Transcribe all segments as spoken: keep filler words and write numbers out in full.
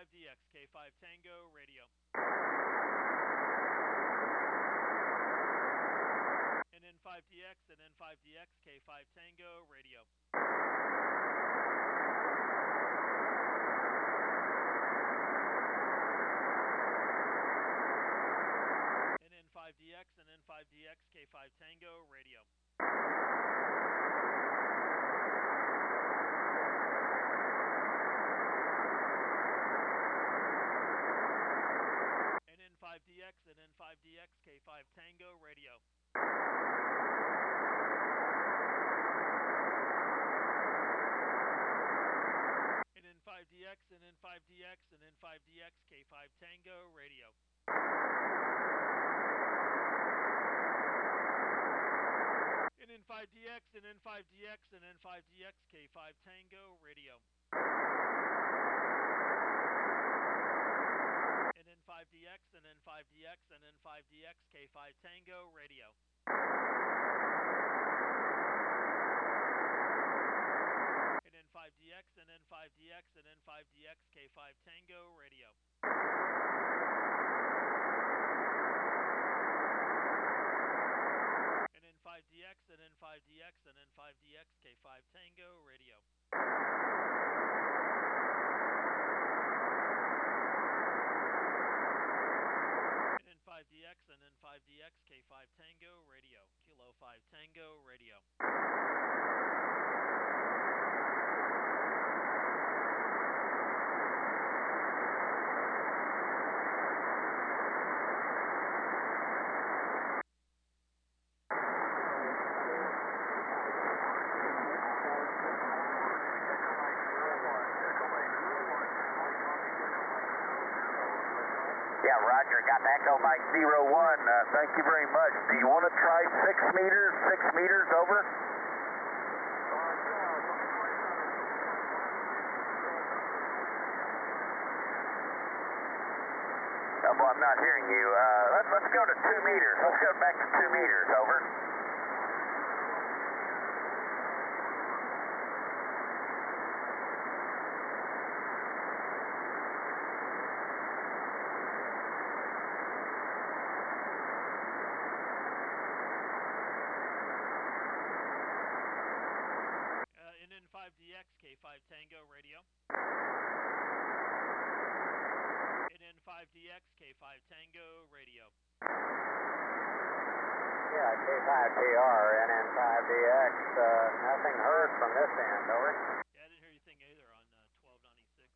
five D X, K five Tango, radio. N N five D X, N N five D X, K five Tango, radio. N N five D X, N N five D X, K five Tango, radio. N N five D X, N N five D X, K five Tango, radio. N N five D X, N N five D X, N N five D X, K five Tango, radio. N N five D X, N N five D X, N N five D X, K five Tango, radio. N N five D X, N N five D X, N N five D X, K five Tango, radio. N N five D X, N N five D X, N N five D X, K five Tango, radio. N N five D X, N N five D X, N N five D X, K five Tango, radio. N N five D X, N N five D X, K five Tango, radio. Kilo five Tango, radio. Yeah, Roger, got Echo Mike zero one. Uh, thank you very much. Do you want to try six meters, six meters over? Oh, well, I'm not hearing you. Uh, let's, let's go to two meters. Let's go back to two meters, over. N N five D X, K five Tango, radio. N N five D X, K five Tango, radio. Yeah, K five T R, N N five D X, uh, nothing heard from this end, over. Yeah, I didn't hear anything either on uh, twelve ninety-six.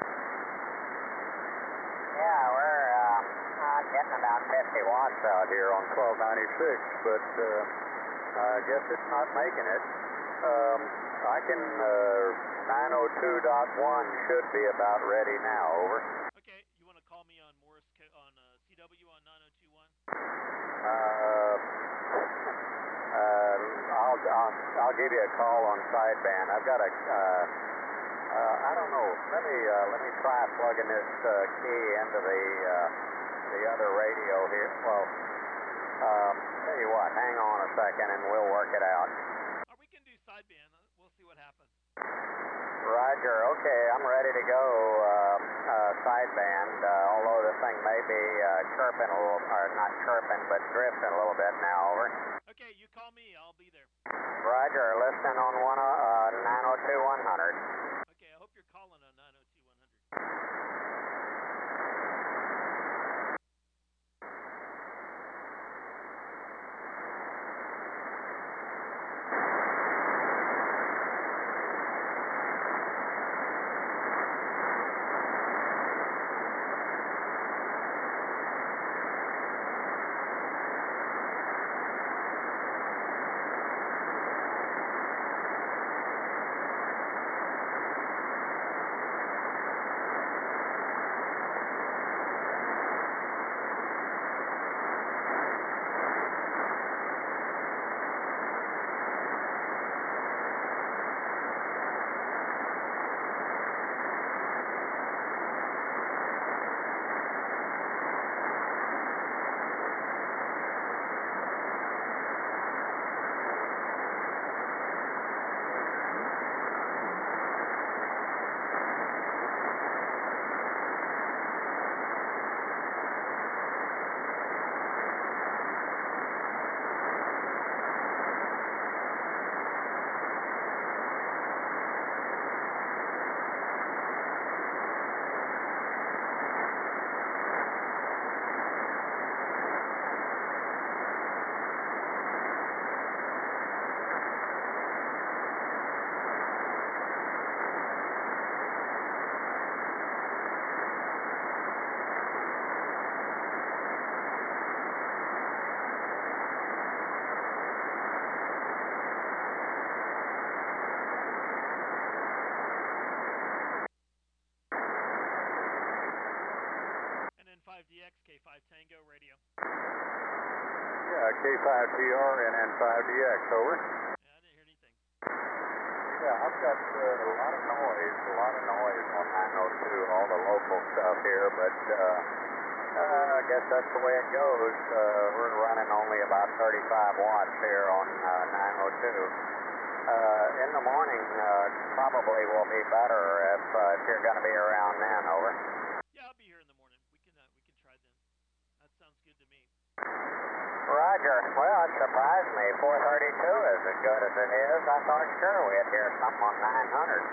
Yeah, we're uh, uh, getting about fifty watts out here on twelve ninety-six, but uh, I guess it's not making it. Um, I can, uh, nine oh two dot one should be about ready now, over. Okay, you want to call me on Morse on uh, C W on nine oh two one? Uh, uh, I'll, I'll, I'll give you a call on sideband. I've got a, uh, uh, I don't know, let me, uh, let me try plugging this, uh, key into the, uh, the other radio here. Well, um, tell you what, hang on a second and we'll work it out. Or we can do sideband. We'll see what happens. Roger, okay, I'm ready to go, uh, uh, sideband, uh, although the thing may be, uh, chirping a little, or not chirping, but drifting a little bit now, over. Okay, you call me, I'll be there. Roger, listening on one, uh, nine oh two one hundred. Okay, I hope you're calling on nine oh two one hundred. K five T R and N five D X, over. Yeah, I didn't hear anything. Yeah, I've got uh, a lot of noise, a lot of noise on nine oh two, all the local stuff here, but uh, uh, I guess that's the way it goes. Uh, we're running only about thirty-five watts here on uh, nine oh two. Uh, in the morning, uh, probably will be better if, uh, if you're going to be around then, over. Yeah, I'll be here in the morning. We can uh, we can try then. That sounds good to me. Roger. Well, it surprised me. four thirty-two is as good as it is. I thought sure we'd hear something on nine hundred.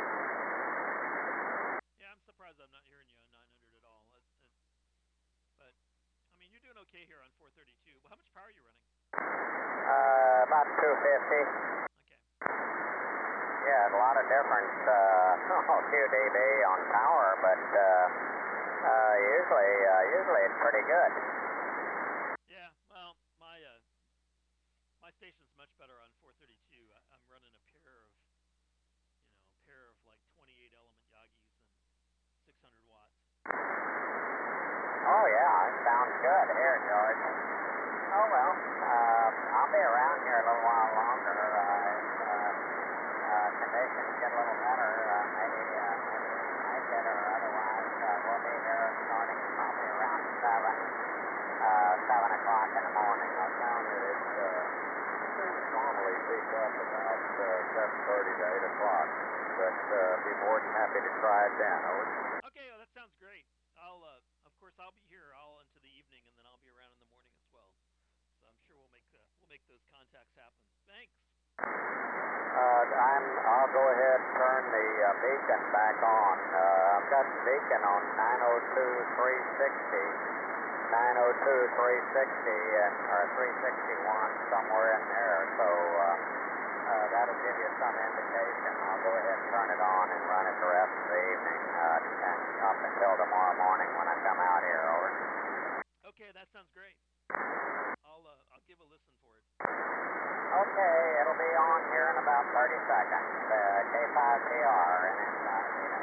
Yeah, I'm surprised I'm not hearing you on nine hundred at all. It, it, but I mean, you're doing okay here on four thirty-two. Well, how much power are you running? Uh, about two fifty. Okay. Yeah, a lot of difference. Uh, a few dB on power, but uh, uh, usually, uh, usually it's pretty good. Yeah. Well, my uh, my station's much better on four thirty-two. I, I'm running a pair of, you know, a pair of like twenty-eight element Yagis and six hundred watts. Oh yeah, it sounds good here, George. Oh well, uh, I'll be around here a little while longer. Uh, if, uh, uh, conditions get a little better, uh, maybe, uh, maybe we might get her. Otherwise, uh, we'll be here starting probably around seven, uh, seven o'clock in the morning. I found that it uh, normally peak up about uh, seven thirty to eight o'clock, but uh, be more than happy to try it then. Over. Okay, well, that sounds great. I'll, uh, of course, I'll be here all into the evening, and then I'll be around in the morning as well. So I'm sure we'll make uh, we'll make those contacts happen. Thanks. Uh, I'm, I'll go ahead and turn the uh, beacon back on. Uh, I've got the beacon on nine oh two three sixty, nine oh two three sixty, and, or three sixty-one, somewhere in there. So uh, uh, that'll give you some indication. I'll go ahead and turn it on and run it the rest of the evening uh, and up until tomorrow morning when I come out here, over. Okay, that sounds great. I'll uh, I'll give a listen for it. Okay, it'll be on here in about thirty seconds. Uh, K five T R and N five D X.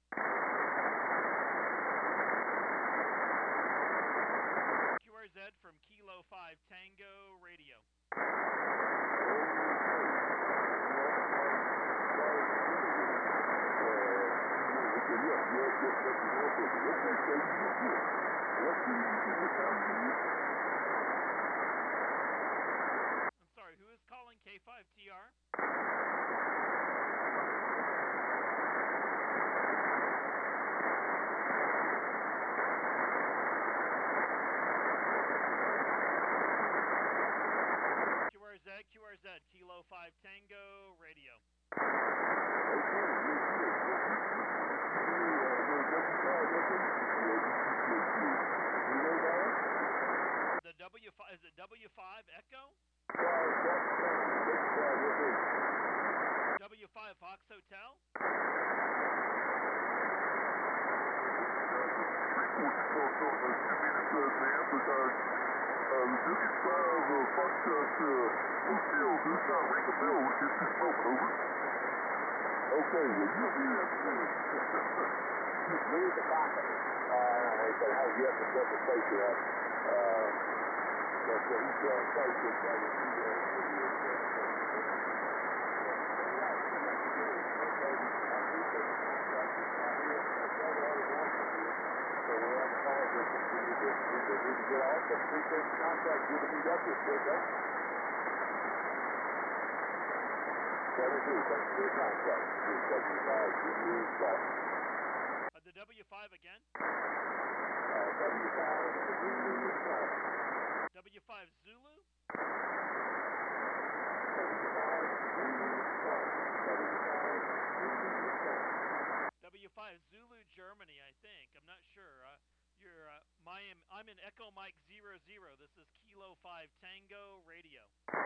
Q R Z from Kilo five Tango Radio. I'm sorry, who is calling K five T R? Q R Z, Q R Z, Kilo five Tango Radio. The W five, is it W five Echo? W five Fox Hotel? Okay, well, you'll be Read the pocket. Uh, he said, how's yet to set the station up? Uh, that's what he's uh, posted by the So we're on the phone with we need to, we need to get off, but we can contact you to be up this week, okay? seventy-two, thanks for your contact. W five, you got Uh, the W five again? W five, W five Zulu? W five Zulu Germany, I think. I'm not sure. Uh, you're, uh, my, I'm in Echo Mike zero zero. This is Kilo five Tango Radio.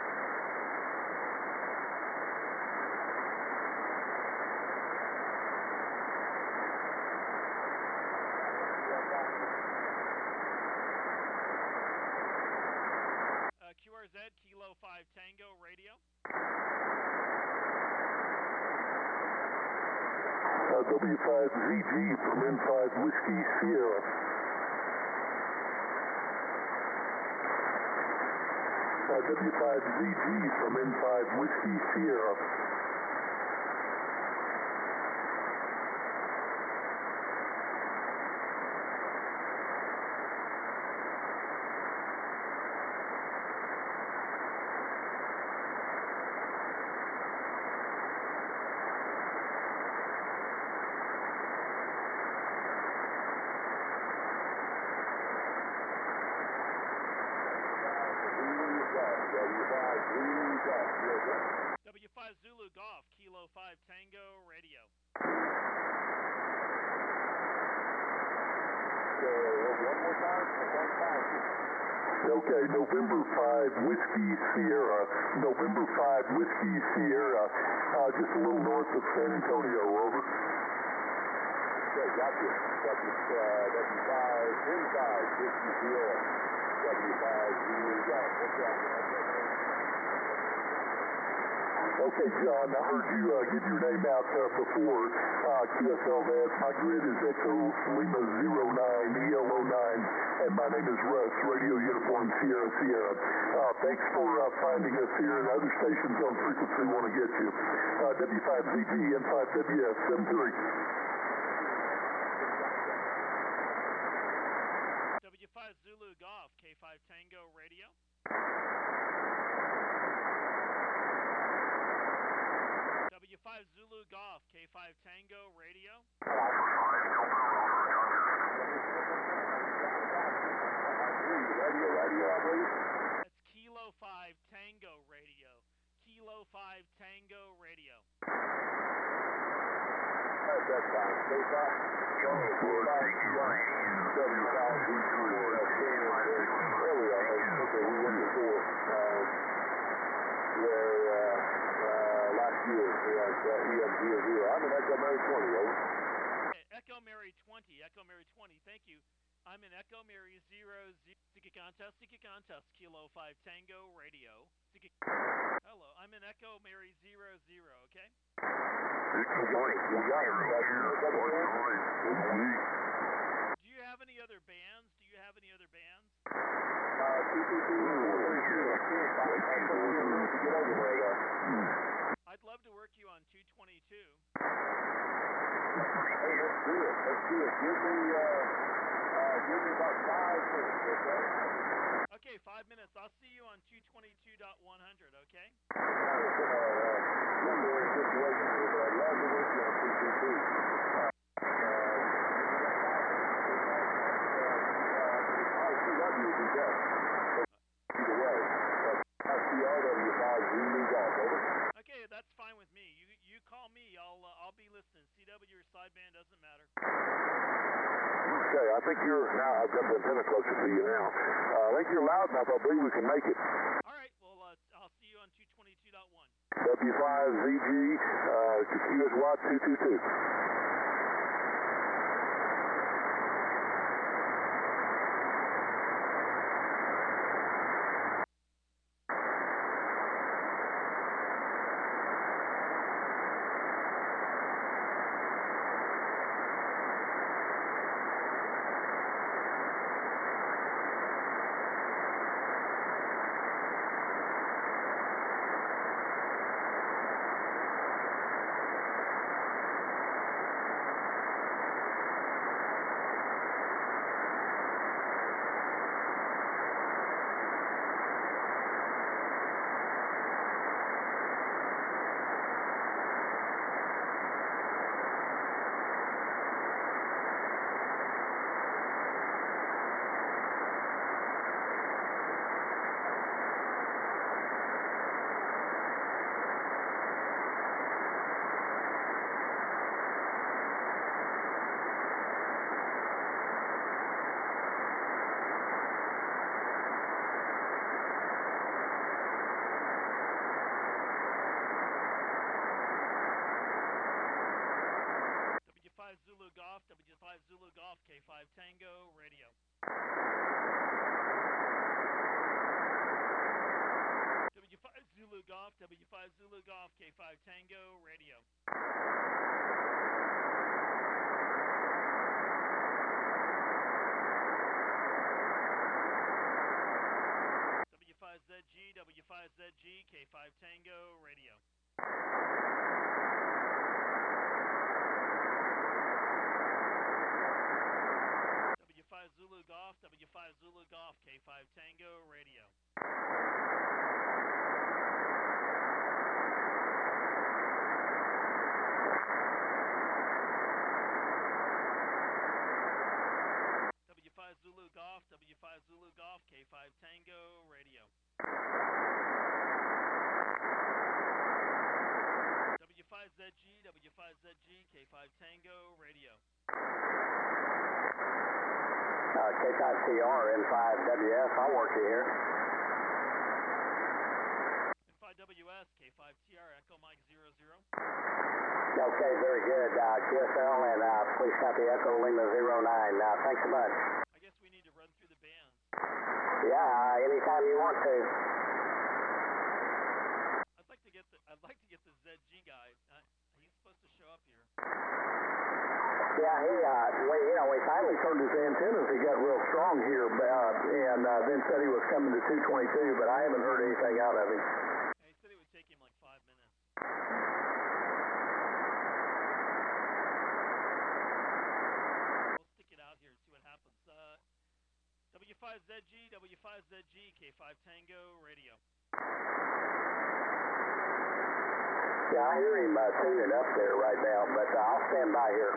Uh, Q R Z, Kilo five Tango Radio. Uh, W five Z G from N five Whiskey Sierra. Uh, W five Z G from N five Whiskey Sierra. W five Zulu Golf, Kilo five Tango Radio. Okay, November five Whiskey Sierra. November five Whiskey Sierra. Uh, just a little north of San Antonio, over. Okay, gotcha. W, uh, W five, N five Whiskey Sierra. W five Zulu Golf. What's up? Okay, John, I heard you uh, give your name out uh, before. Uh, Q S L V S, my grid is Echo Lima zero nine E L O nine, and my name is Russ, Radio Uniform Sierra Sierra. Uh, thanks for uh, finding us here, and other stations on frequency want to get you. Uh, W five Z G N five W S seven three. W five Zulu Golf, K five Tango Radio. W five Zulu Golf, K five Tango Radio. Radio, radio, I believe. That's Kilo five Tango Radio. Kilo five Tango Radio. That's that time. K five. Go. W five Z G. There we are. Okay, we went before. Um, where, uh, uh, last year, we had uh, E M zero zero. I'm in Echo Mary twenty, over. Okay, Echo Mary twenty, Echo Mary twenty. Thank you. I'm in Echo Mary zero zero. Seek a contest. Seek a contest. Kilo five Tango Radio. Seek a. Hello. I'm in Echo Mary zero zero. Okay. Good morning. You got it. Do you have any other bands? Do you have any other bands? Uh, two two two. Get over there, guys. I'd love to work you on two twenty-two. Hey, let's do it. Let's do it. Give me, uh, uh, give me about five minutes, okay? Okay, five minutes. I'll see you on two twenty-two point one hundred, okay? Kind of in a, uh, limbo situation here, but I'd love to work you on two two two. Uh, uh, I C W would be best. Either way. Uh, C R W five Zulu Golf, over. Okay, that's fine with me. You you call me. I'll uh, I'll be listening. C W or sideband doesn't matter. Okay, I think you're now. I've got the antenna closer to you now. Uh, I think you're loud enough. I believe we can make it. All right. Well, uh, I'll see you on two twenty-two point one. W five Z G uh, to Q S Watt two two two. Zulu Golf, W five Zulu Golf, K five Tango, radio. W five Zulu Golf, W five Zulu Golf, K five Tango, radio. W five Z G, W five Z G, K five Tango, radio. W five Zulu Golf, W five Zulu Golf, K five Tango, radio. W five Zulu Golf, W five Zulu Golf, K five Tango, radio. W five Z G, W five Z G, K five Tango, radio. Uh, K five T R, N five W S, I'll work you here. N five W S, K five T R, Echo Mike zero zero. Okay, very good. Uh, Q S L and uh, please copy Echo Lima zero nine. Uh, thanks so much. I guess we need to run through the bands. Yeah, uh, anytime you want to. I'd like to get the I'd like to get the Z G guy. Uh, he's supposed to show up here. Yeah, he, uh, we, you know, we finally turned his antennas. He got real strong here, uh, and uh, then said he was coming to two twenty-two, but I haven't heard anything out of him. Yeah, he said it would take him like five minutes. We'll stick it out here and see what happens. Uh, W five Z G, W five Z G, K five Tango, radio. Yeah, I hear him uh, tuning up there right now, but uh, I'll stand by here.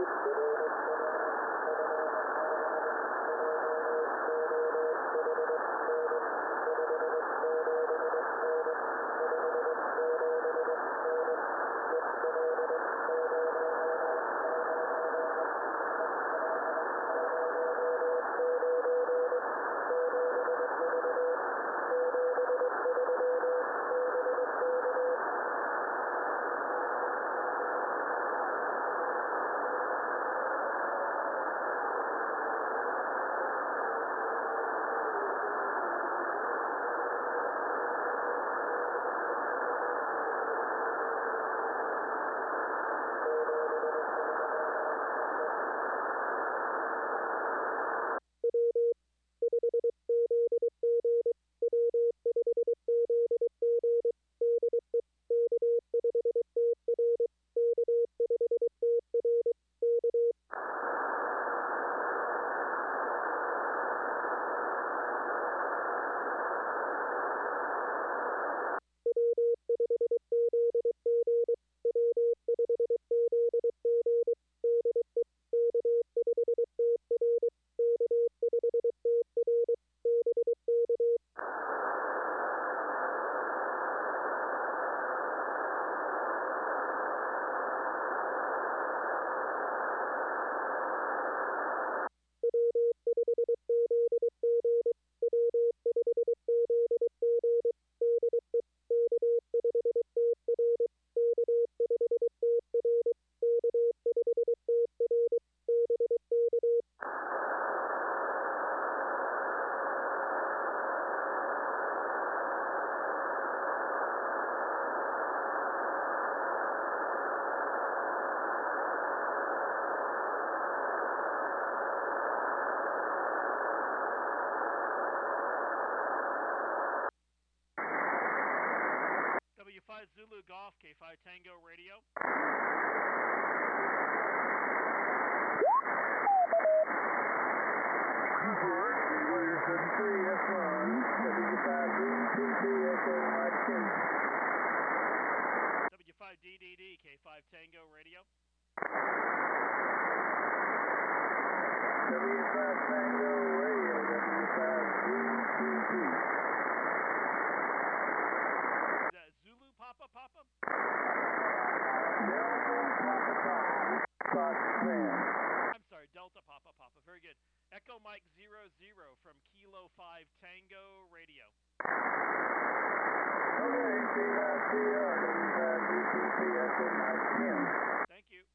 five Zulu Golf, K five Tango Radio. W five D D D, K five Tango Radio. W five Tango Radio, W five D D D. Is that Zulu Papa Papa? Delta Papa Papa. Fox Fan. I'm sorry, Delta Papa Papa. Very good. Echo Mike zero zero from Kilo five Tango Radio. Okay, C five T R, W five D T P, Echo Mike ten. Thank you.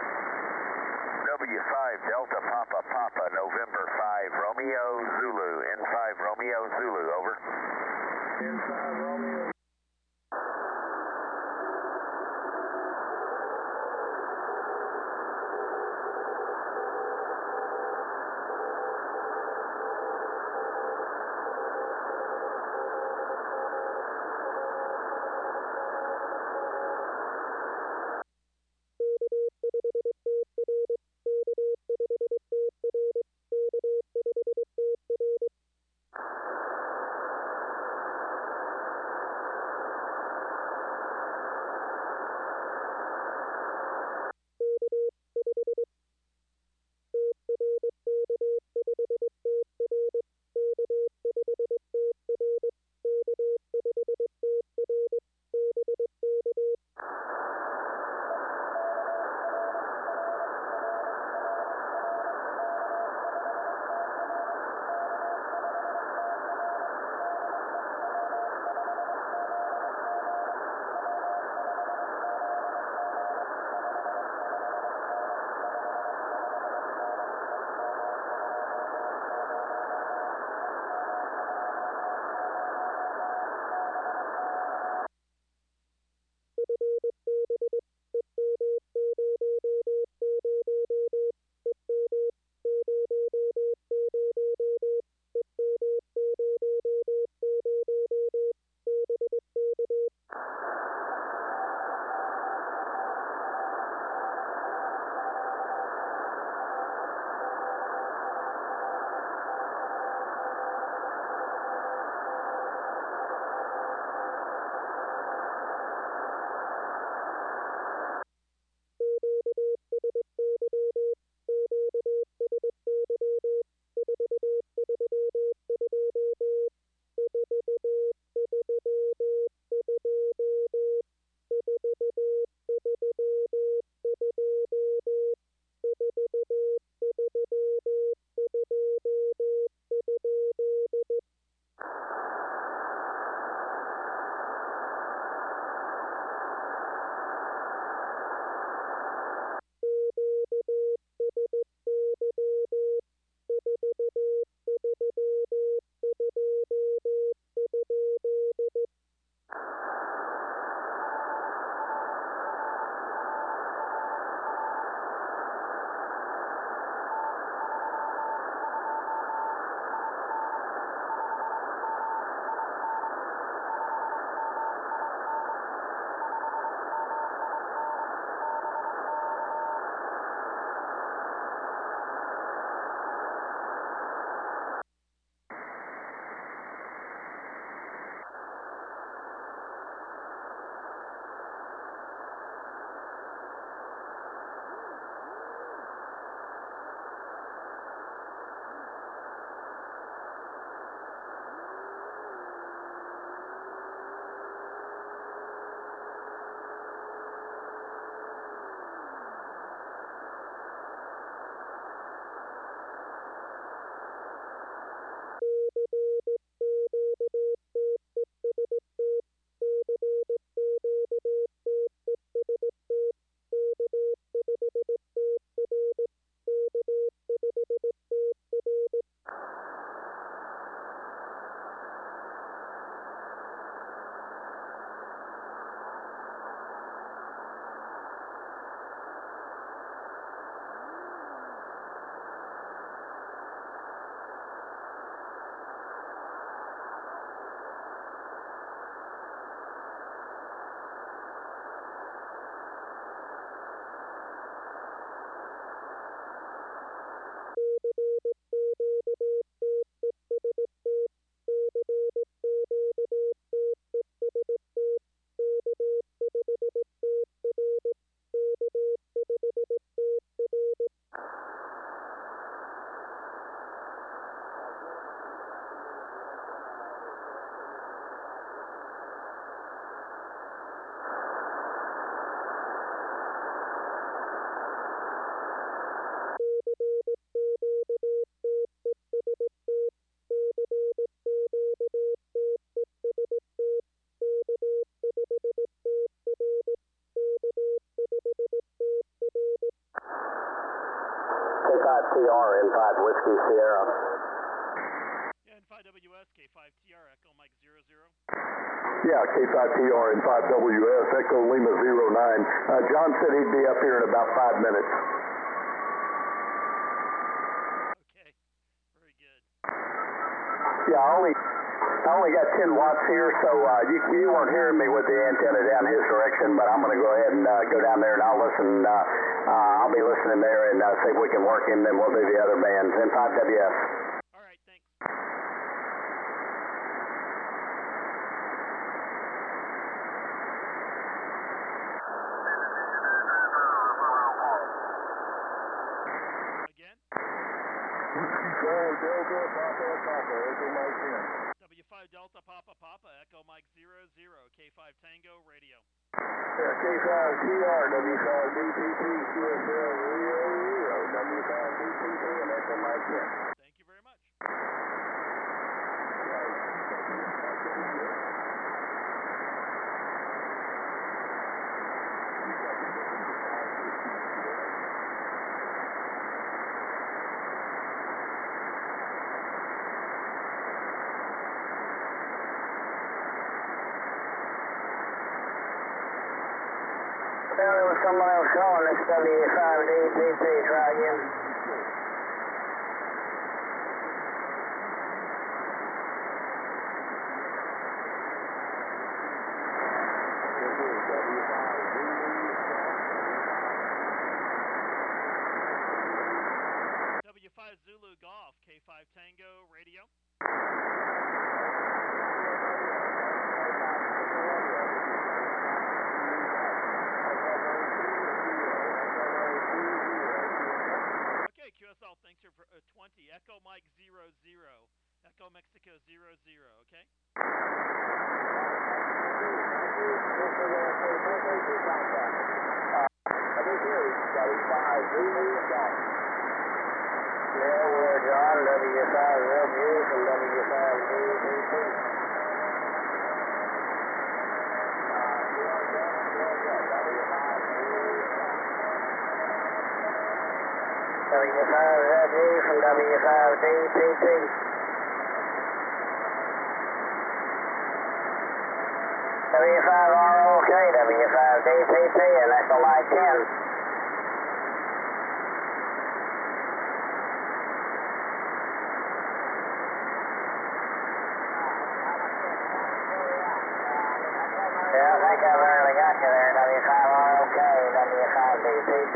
W five Delta Papa Papa, November five Romeo Zulu, N five Romeo Zulu, over. N five Romeo. five T R, N five Whiskey Sierra. Yeah, N five W S, K five T R, Echo Mike zero zero. Yeah, K five T R and five W S, Echo Lima zero nine. Uh, John said he'd be up here in about five minutes. Okay, very good. Yeah, I only, I only got ten watts here, so uh, you, you weren't hearing me with the antenna down his direction, but I'm going to go ahead and uh, go down there and I'll listen. Uh, uh, I'll be listening there and uh, see if we can work him, then we'll do the other bands. N five W S. All right, thanks. Again? Delta Papa Papa, Echo Mike ten. W five Delta Papa Papa, Echo Mike zero zero, K five Tango Radio. Yeah, K five T R, W five D P P, Q S L zero zero, W five D P P, and Echo Mike ten. Thank you very much. There was someone else calling. It's W five D P P. Try again. W five Zulu Golf, K five Tango Radio. Okay, Q S L, thanks for uh, twenty. Echo Mike zero zero. Echo Mexico zero zero, okay? Yeah, we're John, W five Z U from W five D P P. W five Z U from W five D P P. W five R O K, W five D P P, initial line ten. Yeah, I think I've already got you there, W five R O K, W five D P P.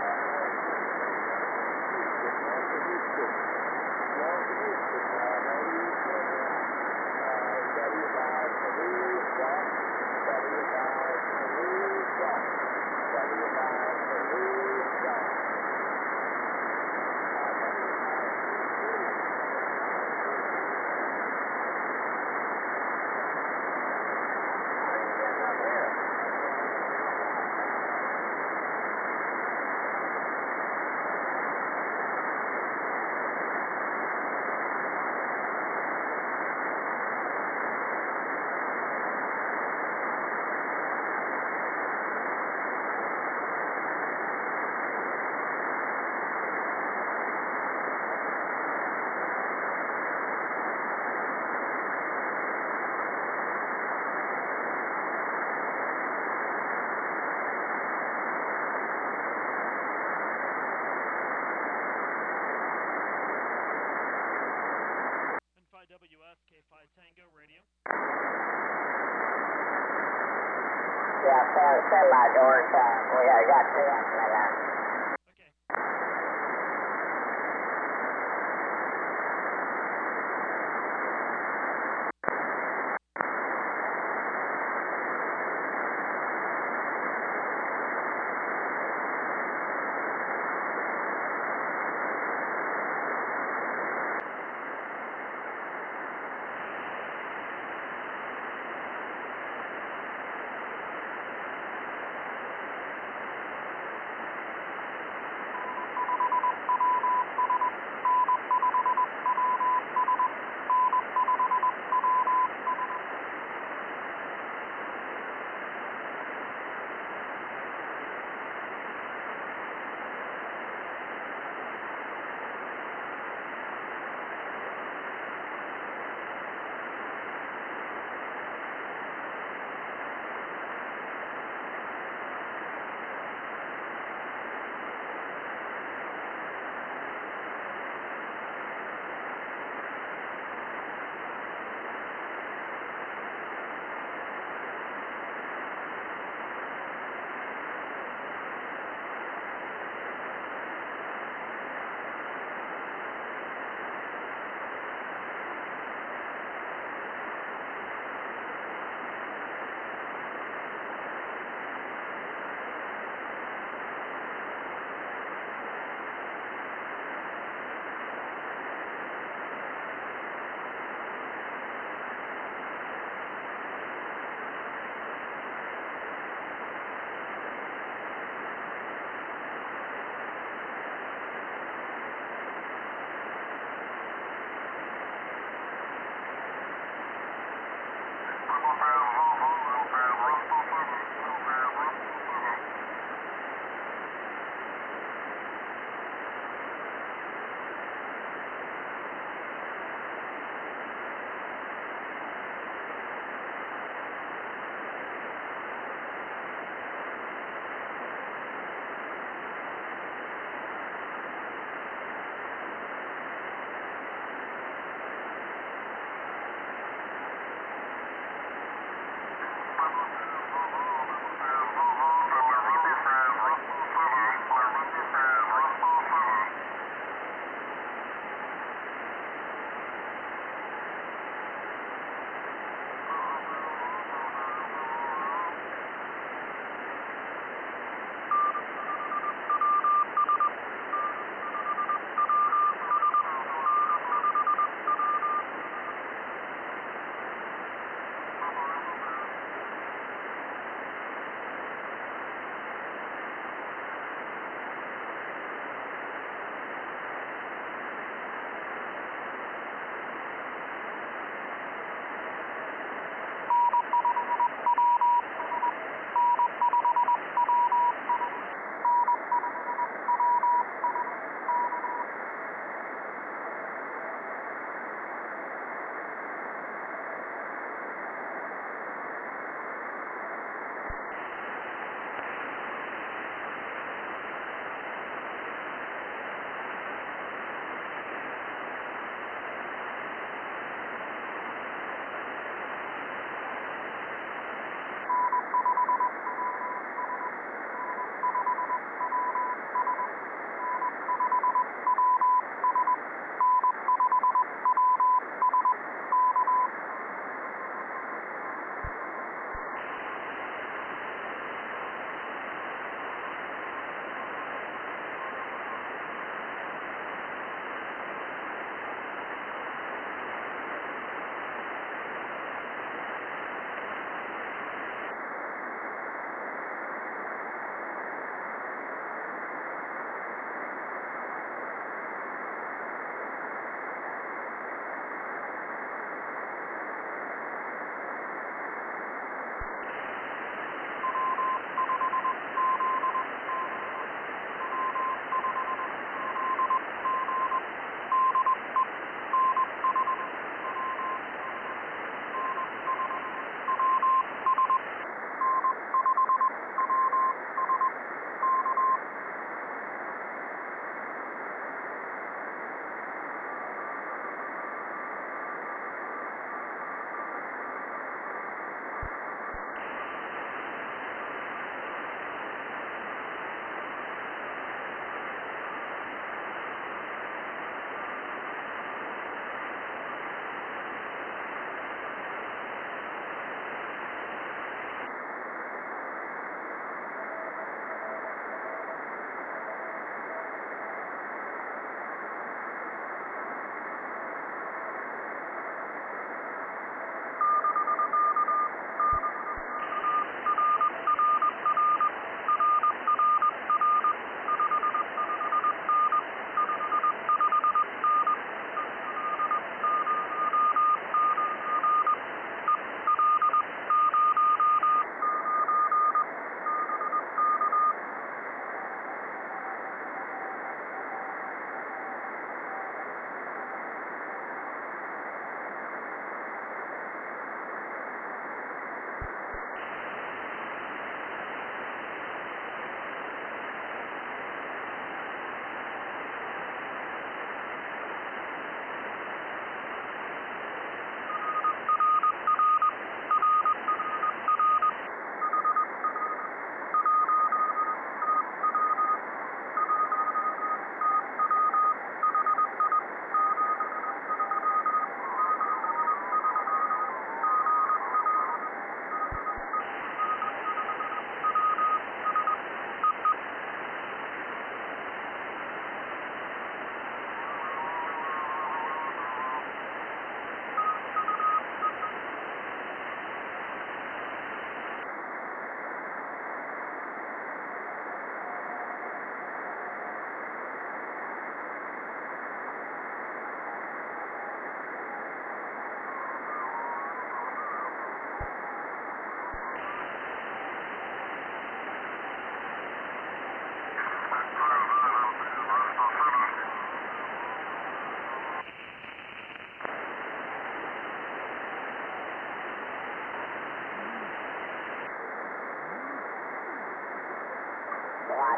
W S K five Tango radio. Yeah, stand, stand by, George. Uh, we uh, got two up there now. Okay.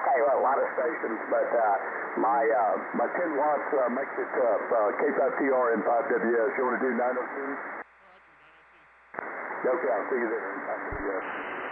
Hey, well, a lot of stations, but uh, my uh, my ten watts uh, makes it tough. Uh, K five T R and five W S. You want to do nine oh two? Okay, I'll see you there in five W S.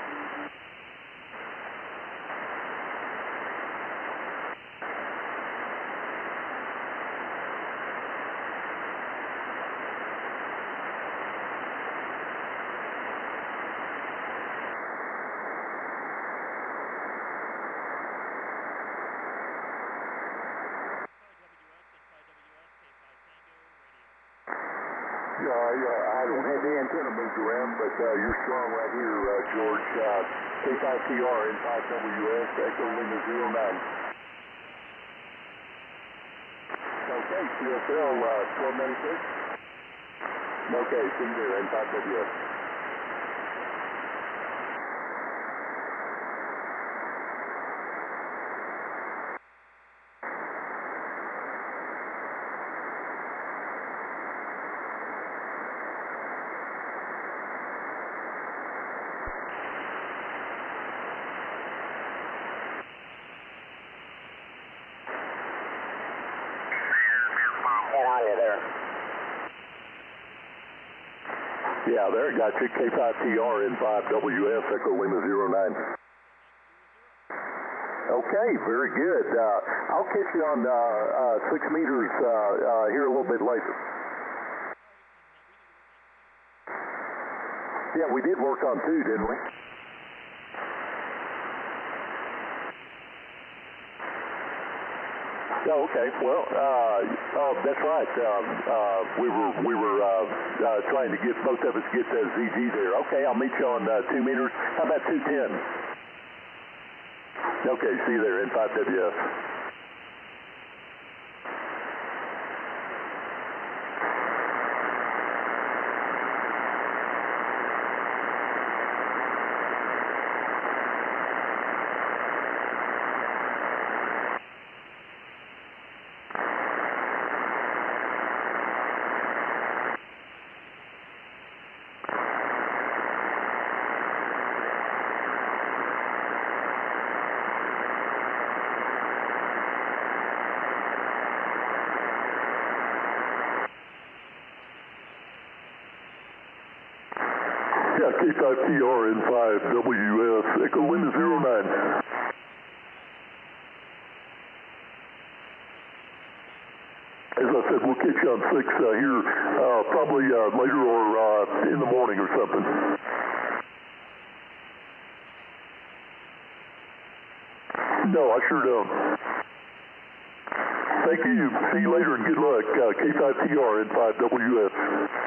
Uh, yeah, I don't have the antenna moved around, but uh, you're strong right here, uh, George. Uh, K five T R and five W S, Echo Lima zero nine. Okay, C S L uh, twelve ninety-six. Okay, see you there, N five W S. Yeah, there, got you. K five T R and five W S, Echo Lima zero nine. Okay, very good. Uh, I'll catch you on uh, uh, six meters uh, uh, here a little bit later. Yeah, we did work on two, didn't we? Oh, okay. Well, uh, uh, that's right. Um, uh, we were we were uh, uh, trying to get both of us get uh, Z G there. Okay, I'll meet you on uh, two meters. How about two ten? Okay, see you there, N five W S. Yeah, K five T R and five W S, Echo Lima zero nine. As I said, we'll catch you on six uh, here, uh, probably uh, later or uh, in the morning or something. No, I sure don't. Thank you. See you later and good luck. Uh, K five T R and five W S.